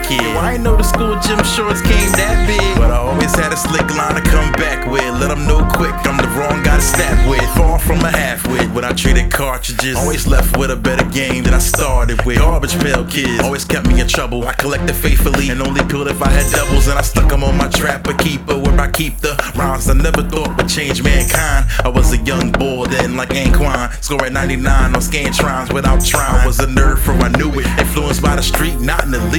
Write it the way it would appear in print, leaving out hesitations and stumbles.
kid. Well, I ain't know the school gym shorts came that big, but I always had a slick line to come back with. Let them know quick I'm the wrong guy to snap with. Far from a half-wit when I traded cartridges. Always left with a better game than I started with. Garbage pail kids always kept me in trouble. I collected faithfully and only peeled if I had doubles, and I stuck them on my trapper keeper where I keep the rhymes I never thought would change mankind. I was a young boy then like Anquan, scoring 99 on Scantrons without trying. I was a nerd before I knew it, influenced by the street, not in the league.